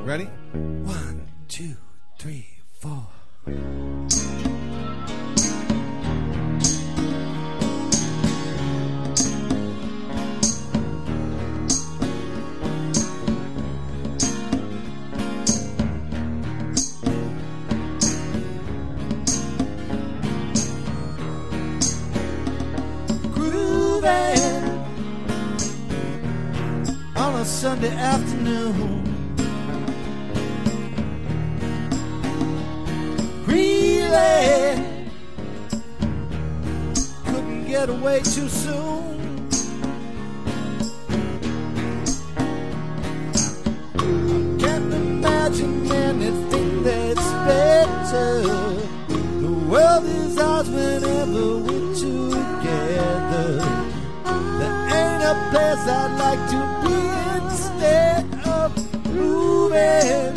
Ready? 1, 2, 3, 4. On a Sunday afternoon, really couldn't get away too soon. I can't imagine anything that's better. The world is ours whenever we're together. There ain't a place I'd like to be instead of moving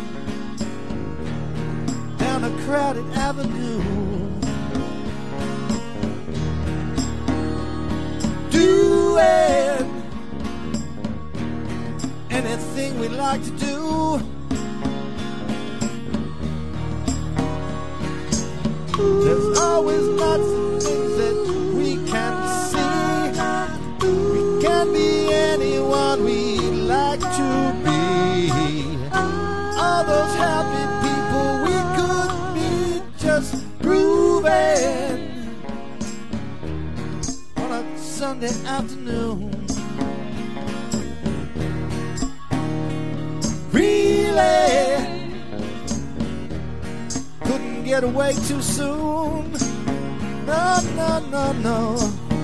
down a crowded avenue. Doing anything we like to do. There's always lots of things that we can see. We can be anyone we like to be. All those happy people we could be, just grooving on a Sunday afternoon. Really couldn't get away too soon. No, no, no, no.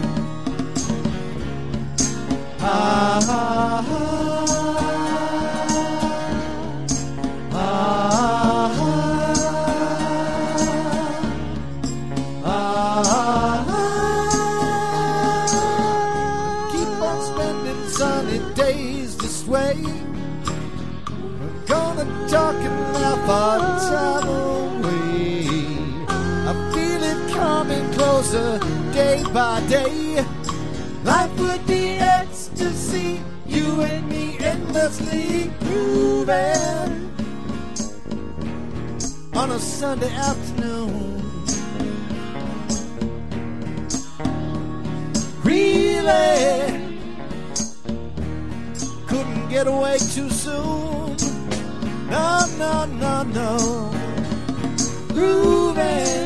Keep on spending sunny days this way. We're gonna talk and laugh our time away. I feel it coming closer day by day. Life would be ecstasy, you and me endlessly grooving on a Sunday afternoon. Really couldn't get away too soon. No, no, no, no. Grooving.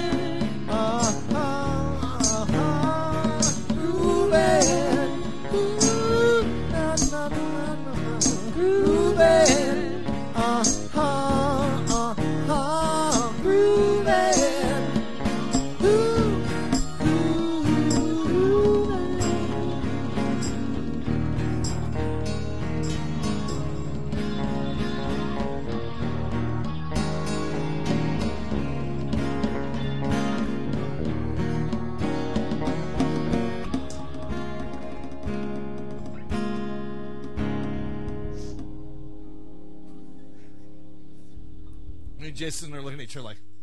Me and Jason are looking at each other like,